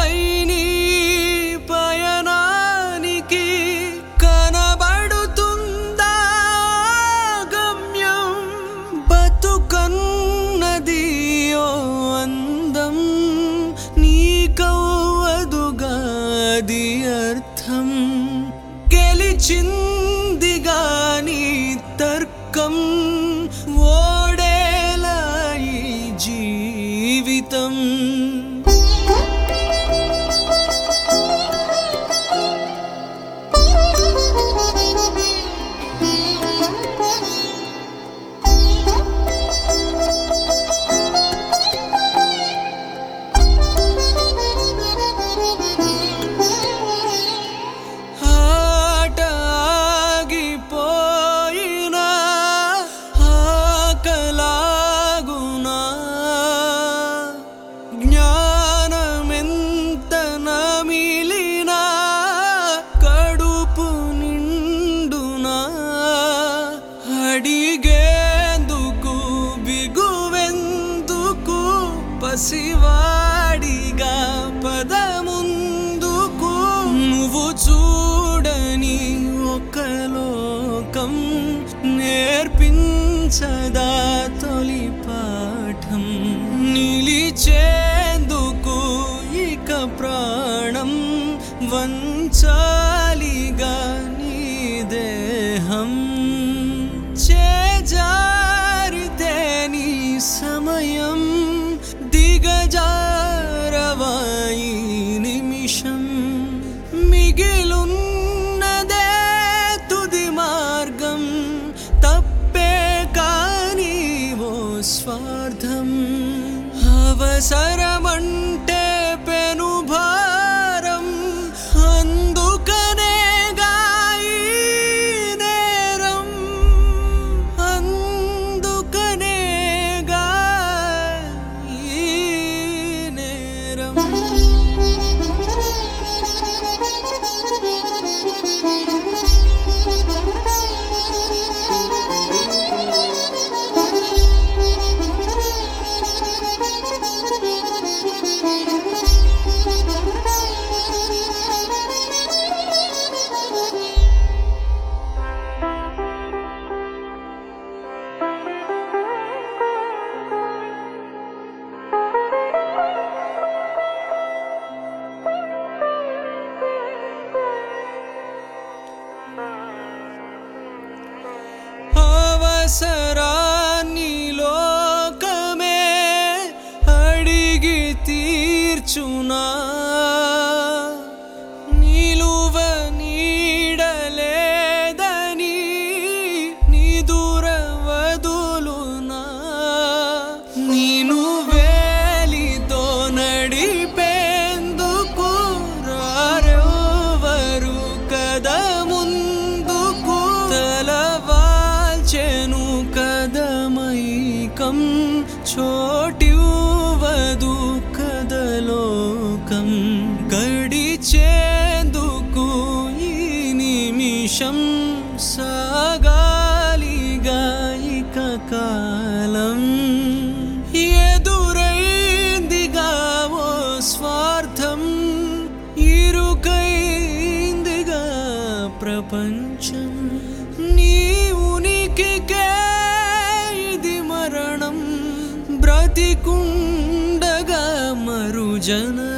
నీ పయనానికి కనబడుతుందా గమ్యం? బతుకన్నది ఓ అందం, నీకవ్వదుగా అది అర్థం. గెలిచిందిగా నీ తర్కం, ఓడేలా ఈ జీవితం. జ్ఞానమెంత నమిలినా కడుపు నిండునా, అడిగేందుకు బిగువెందుకు, పసివాడిగా పదముందుకు. నువ్వు చూడని ఒక లోకం నేర్పించదా తొలి పాఠం. నిలిచేందుకు ఇక ప్రాణం వంచాలిగా నీ దేహం. చేజారితే నీ సమయం, దిగజారవాయి నిమిషం. మిగిలున్నదే తుది మార్గం, తప్పే కాని ఓ స్వార్థం. అవసరమంటే పెను భారం, అందుకనేగా ఈ నేరం, అందుకనేగా ఈ నేరం. అవసరాన్ని లోకమే అడిగి తీర్చునా, నిలువ నీడలేదని నిదుర వదులునా. నేను వేలితో నడిపేందుకు రారెవరు కదా ముందుకు. తలవాల్చెను కదమైకం, చోటివ్వదు కదలోకం. గడిచేందుకు ఈ నిమిషం, సాగాలిగా ఇక కాలం. ఎదురైందిగా ఓ స్వార్థం, ఇరుకైందిగా ప్రపంచం. నీ ఉనికికే ఇది మరణం, బ్రతికుండగా మరు జన